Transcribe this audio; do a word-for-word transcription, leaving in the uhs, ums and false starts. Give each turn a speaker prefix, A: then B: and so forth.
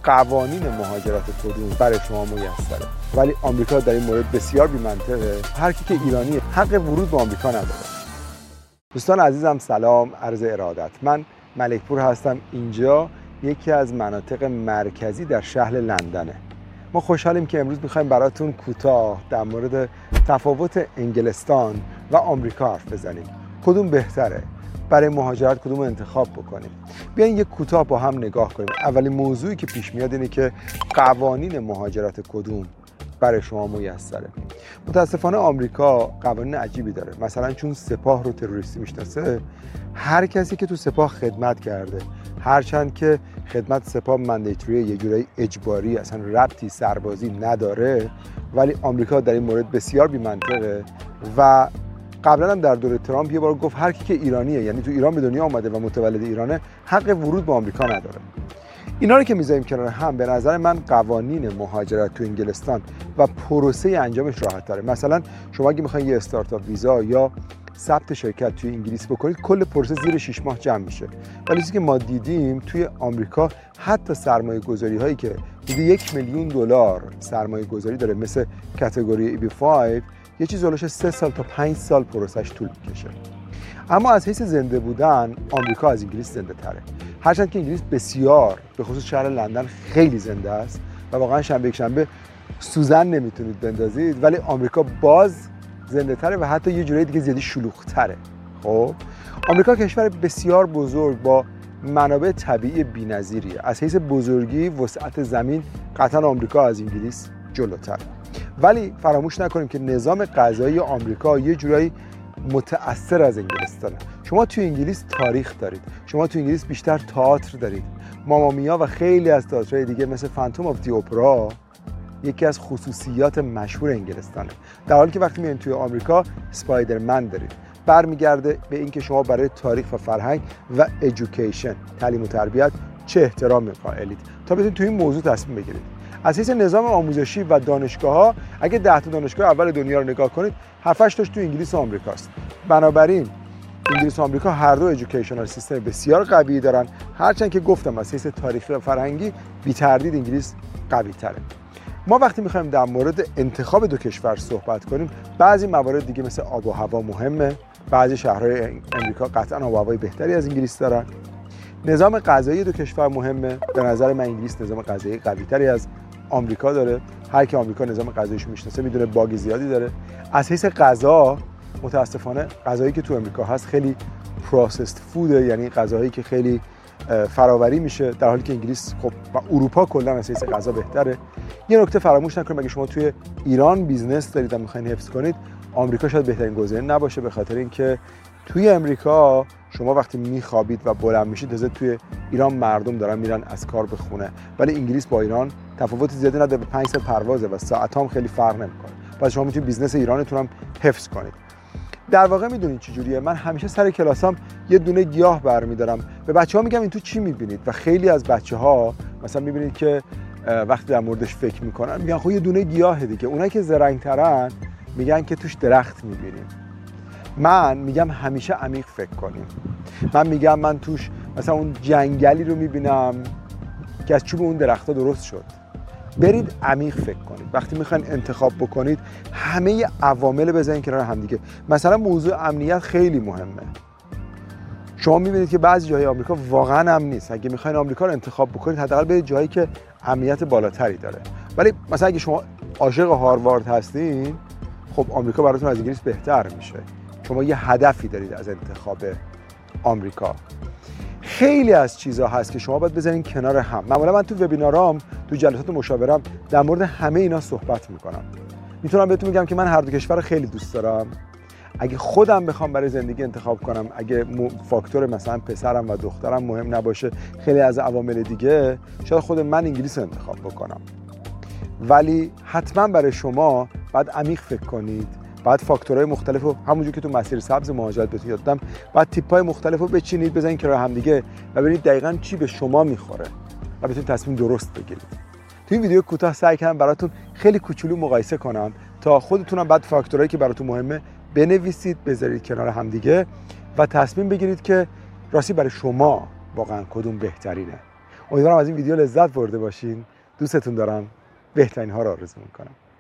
A: قوانین مهاجرت کدوم برای شما میسره، ولی آمریکا در این مورد بسیار بی‌منطقه. هر کی که ایرانیه حق ورود به آمریکا نداره. دوستان عزیزم سلام، عرض ارادت. من ملکپور هستم. اینجا یکی از مناطق مرکزی در شهر لندنه. ما خوشحالیم که امروز میخوایم براتون کوتاه در مورد تفاوت انگلستان و آمریکا حرف بزنیم. کدوم بهتره؟ برای مهاجرت کدوم انتخاب بکنیم؟ بیاین یک کوتاه با هم نگاه کنیم. اولین موضوعی که پیش میاد اینه که قوانین مهاجرت کدوم برای شما میسره. متاسفانه آمریکا قوانین عجیبی داره. مثلا چون سپاه رو تروریستی میشناسه، هر کسی که تو سپاه خدمت کرده، هرچند که خدمت سپاه مندیتوری، یه جورایی اجباری، اصلا ربطی سربازی نداره، ولی آمریکا در این مورد بسیار بی‌منطقه و قبلا هم در دوره ترامپ یه بار گفت هر کی که ایرانیه، یعنی تو ایران به دنیا آمده و متولد ایرانه، حق ورود به آمریکا نداره. اینا رو که میذاریم کنار هم، به نظر من قوانین مهاجرت تو انگلستان و پروسه انجامش راحت تره. مثلا شما اگه میخواین یه استارتاپ ویزا یا ثبت شرکت توی انگلیس بکنید، کل پروسه زیر شش ماه جمع میشه. ولی چیزی که ما دیدیم توی آمریکا، حتی سرمایه گذاری هایی که حدود یک میلیون دلار سرمایه گذاری داره، مثل کاتگوری ای بی پنج، یه چیز هولوش سه سال تا پنج سال پروسش طول میکشه. اما از حیث زنده بودن آمریکا از انگلیس زنده تره. هرچند که انگلیس بسیار، به خصوص شهر لندن، خیلی زنده است و واقعا شنبه یک شنبه سوزن نمیتونید بندازید، ولی آمریکا باز زنده تره و حتی یه جوری دیگه زیادی شلوغ تره. خب آمریکا کشور بسیار بزرگ با منابع طبیعی بی‌نظیریه. از حیث بزرگی، وسعت زمین، قطعا آمریکا از انگلیس جلوتر. ولی فراموش نکنیم که نظام قضایی آمریکا یه جورایی متأثر از انگلستانه. شما تو انگلیس تاریخ دارید، شما تو انگلیس بیشتر تئاتر دارید. ماما میا و خیلی از تئاترهای دیگه مثل فانتوم آف دی اپرا یکی از خصوصیات مشهور انگلستانه، در حالی که وقتی میاین توی آمریکا اسپایدرمن دارید. برمیگرده به اینکه شما برای تاریخ و فرهنگ و ادویکیشن، تعلیم و تربیت، چه احترامی قائلید تا بتونید توی این موضوع تصمیم بگیرید. از حیث نظام آموزشی و دانشگاه‌ها، اگه ده تا دانشگاه اول دنیا رو نگاه کنید، هفت هشت تاش تو انگلیس و آمریکاست. بنابراین انگلیس و آمریکا هر دو ادویکیشنال سیستم بسیار قوی دارن، هرچند که گفتم از حیث تاریخی و فرهنگی بی‌تردید انگلیس قوی‌تره. ما وقتی می‌خوایم در مورد انتخاب دو کشور صحبت کنیم، بعضی موارد دیگه مثل آب و هوا مهمه. بعضی شهرهای آمریکا قطعاً آب و هوای بهتری از انگلیس دارن. نظام قضایی دو کشور مهمه. به نظر من انگلیس نظام قضایی قوی‌تری از آمریکا داره. هر کی آمریکا نظام قضاییشو میشناسه میدونه باگ زیادی داره. از حیث غذا، متاسفانه غذایی که تو آمریکا هست خیلی پروسسد فوده، یعنی غذاهایی که خیلی فراوری میشه، در حالی که انگلیس خب و اروپا کلا از حیث غذا بهتره. یه نکته فراموش نکنید، اگه شما توی ایران بیزنس دارید و میخواین حفظ کنید، آمریکا شاید بهترین گزینه نباشه، به خاطر اینکه توی امریکا شما وقتی میخوابید و بلند میشید، تازه توی ایران مردم دارن میرن از کار به خونه، ولی انگلیس با ایران تفاوت زیادی نداره، به پنج ساعت پروازه و ساعت هم خیلی فرق نمیکنه. پس شما میتونید بیزنس ایرانتون هم حفظ کنید. در واقع میدونید چجوریه؟ من همیشه سر کلاسام یه دونه گیاه برمیدارم، به بچه‌ها میگم این تو چی میبینید؟ و خیلی از بچه‌ها مثلا میبینید که وقتی در موردش فکر میکنن میگن خب یه دونه گیاه دیگه. اونایی که زرنگ‌ترن میگن که توش درخت میبینیم. من میگم همیشه عمیق فکر کنیم. من میگم من توش مثلا اون جنگلی رو میبینم که از چوب اون درخت‌ها درست شد. برید عمیق فکر کنید. وقتی میخواین انتخاب بکنید، همه عوامل بزنید کنار هم دیگه. مثلا موضوع امنیت خیلی مهمه. شما میبینید که بعضی جاهای آمریکا واقعا امن نیست. اگه میخواین آمریکا رو انتخاب بکنید، حداقل برید جایی که امنیت بالاتری داره. ولی مثلا اگه شما عاشق هاروارد هستین، خب آمریکا براتون از انگلیس بهتر میشه. شما یه هدفی دارید از انتخاب آمریکا. خیلی از چیزها هست که شما باید بذارین کنار هم. معمولا من تو وبینارام، تو جلسات مشاورم در مورد همه اینا صحبت میکنم. میتونم بهتون بگم که من هر دو کشور رو خیلی دوست دارم. اگه خودم بخوام برای زندگی انتخاب کنم، اگه فاکتور مثلا پسرم و دخترم مهم نباشه، خیلی از عوامل دیگه، شاید خود من انگلیس رو انتخاب بکنم. ولی حتما برای شما باید عمیق فکر کنید. بعد فاکتورهای مختلف رو همونجور که تو مسیر سبز مهاجرت بهتون یاد دادم، بعد تیپ‌های مختلف رو بچینید، بزنید کنار هم دیگه و ببینید دقیقاً چی به شما میخوره و بتونید تصمیم درست بگیرید. تو این ویدیو کوتاه سعی کردم براتون خیلی کوچولو مقایسه کنم تا خودتونم بعد فاکتورهایی که براتون مهمه بنویسید، بذارید کنار هم دیگه و تصمیم بگیرید که راستی برای شما واقعاً کدوم بهترینه. امیدوارم از این ویدیو لذت برده باشین. دوستتون دارم. بهترین ها رو آرزو میکنم.